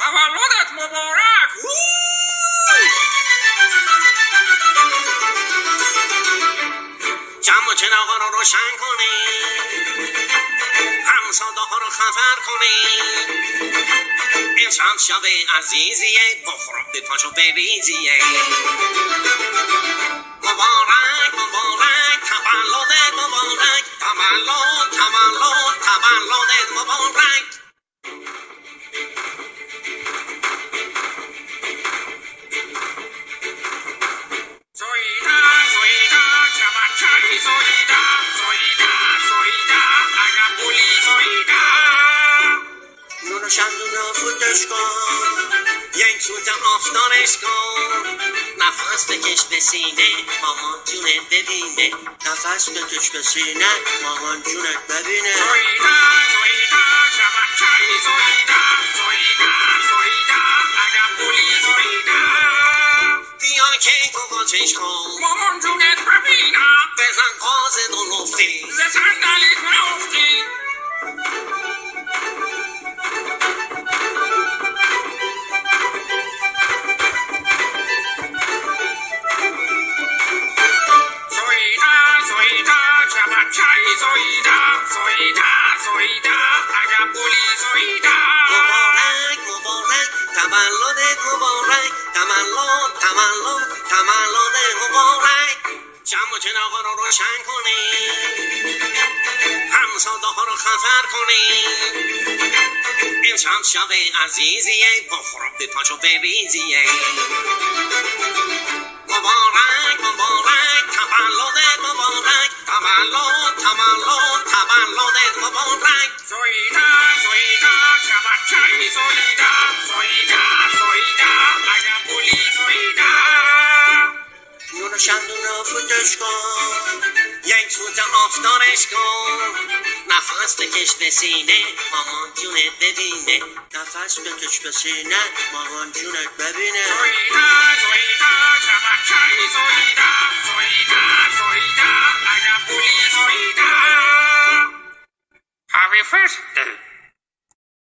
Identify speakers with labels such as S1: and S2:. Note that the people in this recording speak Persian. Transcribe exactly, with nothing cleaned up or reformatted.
S1: تولدت مبارک.
S2: جمع چراغا رو روشن کنید، همساده ها رو خبر کنید، امشب شب عزیزیه، بخور بپاش و بریزیه. مبارک مبارک تولدت مبارک، تولد تولد تولدت مبارک.
S1: زویدا زویدا چبچه‌ای زویدا، زویدا زویدا اگر بولی زویدا.
S2: نور شمدون رو فوتش کن، یک سوت آفتانش کن، نفس بکش به سینه مامان جونت ببینه، نفس بکش به سینه مامان جونت ببینه.
S1: زویدا زویدا چبچه‌ای زویدا، زویدا زویدا اگر بولی زویدا.
S2: بیا که تو قاچش کن،
S1: مامان جونت ببینم،
S2: بزن قاز دو نفتی،
S1: ز صندلیت نافتی. زویدا زویدا چبچه‌ای زویدا، زویدا زویدا اگر بولی زویدا.
S2: مبارک مبارک تولدت مبارک، تولد تولد تولدت مبارک. جمع و چراغا رو روشن کنید، همساده ها رو خبر کنید، امشب شب عزیزیه، بخور بپاش و بریزیه. مبارک مبارک تولدت مبارک، تولد تولد تولدت مبارک.
S1: زویدا زویدا چبچه‌ای زویدا، زویدا زویدا اگر بولی زویدا.
S2: نور شمدون رو فوتش کن، یک سوت آفتانش کن، نفس بکش به سینه مامان جونت ببینه، نفس بکش به سینه مامان جونت ببینه.
S1: زویدا زویدا چبچه‌ای زویدا، زویدا زویدا اگر بولی زویدا. Happy birthday.